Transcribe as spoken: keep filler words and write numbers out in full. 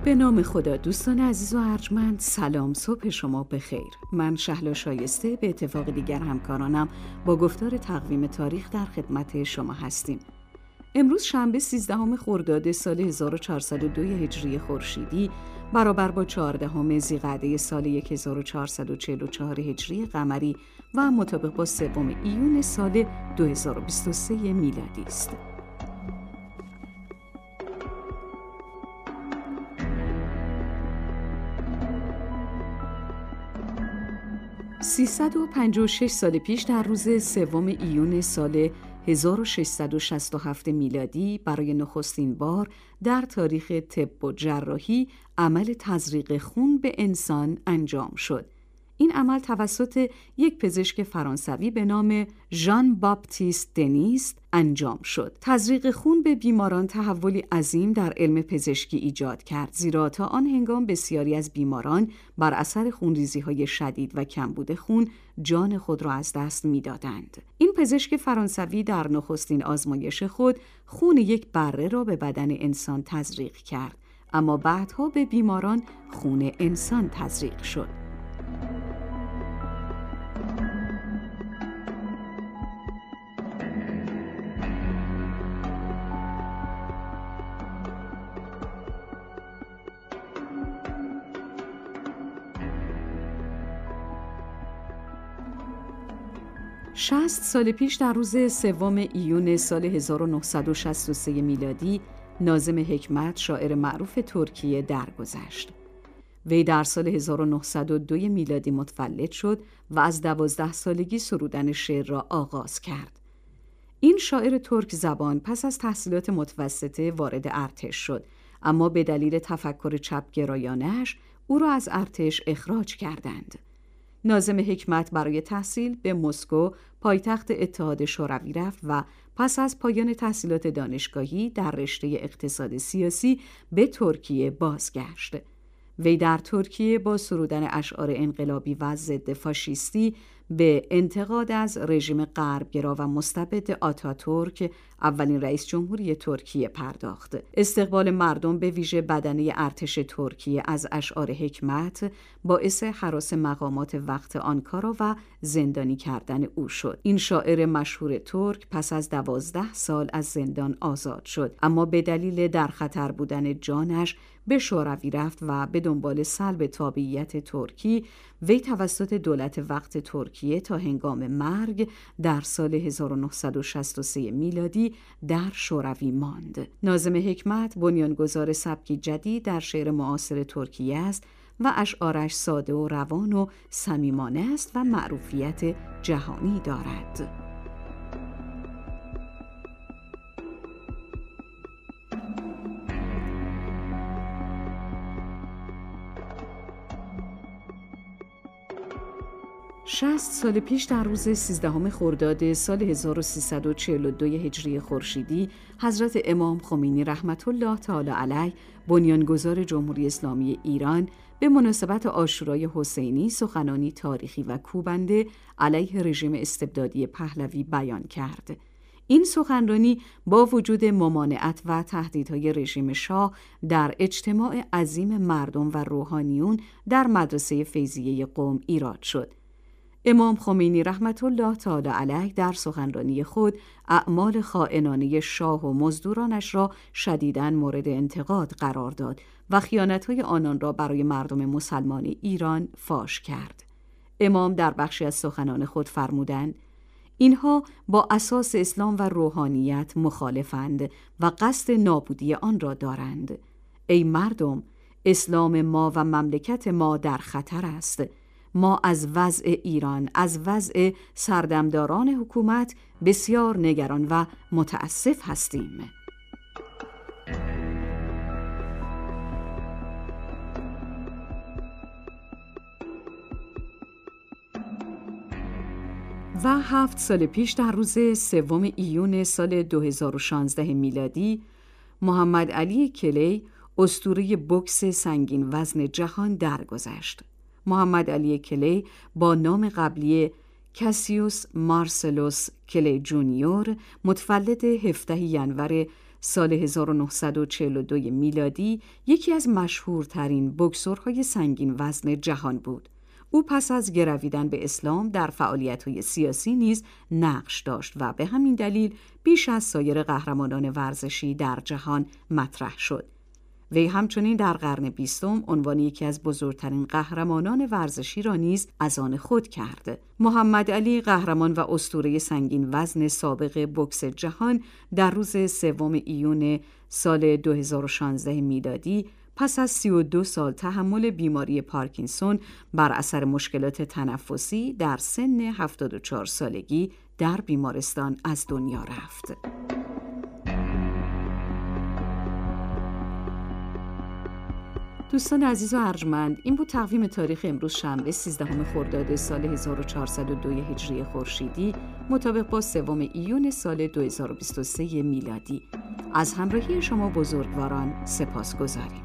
به نام خدا. دوستان عزیز و ارجمند، سلام، صبح شما بخیر. من شهلا شایسته به اتفاق دیگر همکارانم با گفتار تقویم تاریخ در خدمت شما هستیم. امروز شنبه سیزدهم خرداد سال هزار و چهارصد و دو هجری خورشیدی برابر با چهاردهم ذیقعده سال هزار و چهارصد و چهل و چهار هجری قمری و مطابق با سوم ایون سال دو هزار و بیست و سه میلادی است. سیصد و پنجاه و شش سال پیش در روز سوم ایون سال هزار و ششصد و شصت و هفت میلادی برای نخستین بار در تاریخ طب و جراحی عمل تزریق خون به انسان انجام شد. این عمل توسط یک پزشک فرانسوی به نام ژان باپتیست دنیس انجام شد. تزریق خون به بیماران تحولی عظیم در علم پزشکی ایجاد کرد، زیرا تا آن هنگام بسیاری از بیماران بر اثر خونریزی‌های شدید و کمبود خون جان خود را از دست می‌دادند. این پزشک فرانسوی در نخستین آزمایش خود خون یک بره را به بدن انسان تزریق کرد، اما بعدها به بیماران خون انسان تزریق شد. شصت سال پیش در روز سوم ایون سال هزار و نهصد و شصت و سه میلادی ناظم حکمت، شاعر معروف ترکیه، درگذشت. وی در سال هزار و نهصد و دو میلادی متولد شد و از دوازده سالگی سرودن شعر را آغاز کرد. این شاعر ترک زبان پس از تحصیلات متوسطه وارد ارتش شد، اما به دلیل تفکر چپگرایانه‌اش او را از ارتش اخراج کردند. ناظم حکمت برای تحصیل به مسکو، پایتخت اتحاد شوروی رفت و پس از پایان تحصیلات دانشگاهی در رشته اقتصاد سیاسی به ترکیه بازگشت. وی در ترکیه با سرودن اشعار انقلابی و ضد فاشیستی به انتقاد از رژیم غربگرا و مستبد آتاتورک، اولین رئیس جمهوری ترکیه، پرداخت. استقبال مردم، به ویژه بدنه ارتش ترکیه، از اشعار حکمت باعث هراس مقامات وقت آنکارا و زندانی کردن او شد. این شاعر مشهور ترک پس از دوازده سال از زندان آزاد شد، اما به دلیل در خطر بودن جانش به شوروی رفت و به دنبال سلب تابعیت ترکی وی توسط دولت وقت ترکیه تا هنگام مرگ در سال هزار و نهصد و شصت و سه میلادی در شوروی ماند. ناظم حکمت بنیانگذار سبکی جدید در شعر معاصر ترکیه است و اشعارش ساده و روان و صمیمانه است و معروفیت جهانی دارد. شصت سال پیش در روز سیزدهم خرداد سال هزار و سیصد و چهل و دو هجری خورشیدی حضرت امام خمینی رحمت الله تعالی علیه، بنیانگذار جمهوری اسلامی ایران، به مناسبت عاشورای حسینی سخنانی تاریخی و کوبنده علیه رژیم استبدادی پهلوی بیان کرد. این سخنرانی با وجود ممانعت و تهدیدهای رژیم شاه در اجتماع عظیم مردم و روحانیون در مدرسه فیضیه قم ایراد شد. امام خمینی رحمت الله تعالی علیه در سخنرانی خود اعمال خائنانه شاه و مزدورانش را شدیداً مورد انتقاد قرار داد و خیانت‌های آنان را برای مردم مسلمان ایران فاش کرد. امام در بخشی از سخنان خود فرمودند: اینها با اساس اسلام و روحانیت مخالفند و قصد نابودی آن را دارند. ای مردم، اسلام ما و مملکت ما در خطر است. ما از وضع ایران، از وضع سردمداران حکومت بسیار نگران و متاسف هستیم. و هفت سال پیش در روز سوم ایون سال دو هزار و شانزده میلادی محمد علی کلی، اسطوره بوکس سنگین وزن جهان، درگذشت. محمد علی کلی با نام قبلی کاسیوس مارسلوس کلی جونیور، متولد هفدهم ینور سال هزار و نهصد و چهل و دو میلادی یکی از مشهورترین بوکسورهای سنگین وزن جهان بود. او پس از گرویدن به اسلام در فعالیت‌های سیاسی نیز نقش داشت و به همین دلیل بیش از سایر قهرمانان ورزشی در جهان مطرح شد. وی همچنین در قرن بیستم عنوان یکی از بزرگترین قهرمانان ورزشی را نیز از آن خود کرد. محمد علی، قهرمان و اسطوره سنگین وزن سابق بوکس جهان، در روز سوم ایون سال دو هزار و شانزده میلادی پس از سی و دو سال تحمل بیماری پارکینسون بر اثر مشکلات تنفسی در سن هفتاد و چهار سالگی در بیمارستان از دنیا رفت. دوستان عزیز و ارجمند، این بود تقویم تاریخ امروز شنبه سیزدهم خرداد سال هزار و چهارصد و دو هجری خورشیدی مطابق با سوم ایون سال دو هزار و بیست و سه میلادی. از همراهی شما بزرگواران سپاسگزاریم.